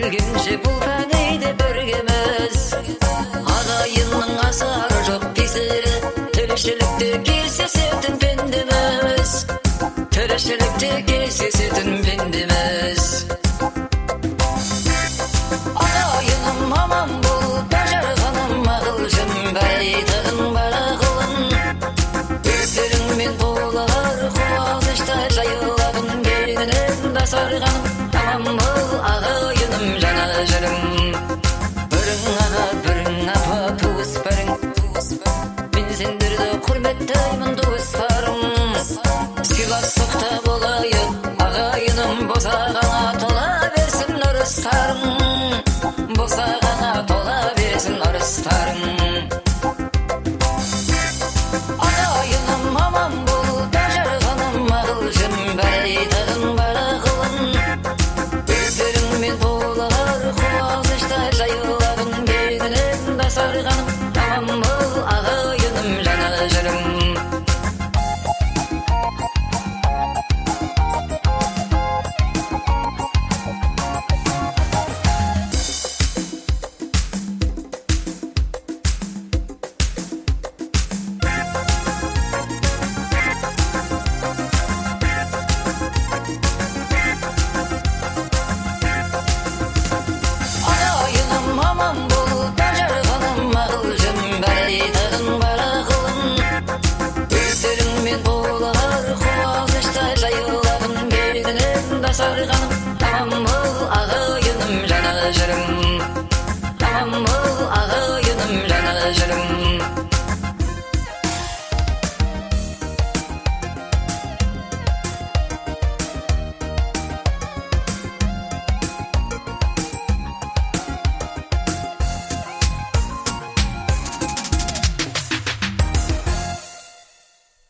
Келгенше бұл тәнейді біргеміз, ағайынның асары жоқ кесірі, тіршілікте кездесетін пендеміз, тіршілікте кездесетін пендеміз. Ағайыным аман бол, тажарғаным мағылжым, бәйтығын барағылын, өздеріңмен толығар қуанышта жайылағын, кеңінен басарғаным аман бол, ағайыным жана жырым. Бірің аға, бірің апа, туыс бірің, мен сендерді құрметтеймін туыстарым. Сыйластықта болайық, ағайыным, босағаңа тола берсін ұрыстарың, босағаңа тола берсін ұрыстарың. Ағайыным аман бол, тажарғаным мағылжым, бәйтығын барағылын, өздеріңмен толығар қуанышта жайылағын, кеңінен басарғаным аман бол, ағайыным жана жырым. Ағайыным аман бол, тажарғаным мағылжым, бәйтығын барағылын, өздеріңмен толығар қуанышта жайылағын, кеңінен басарғаным аман бол, ағайыным жана жырым.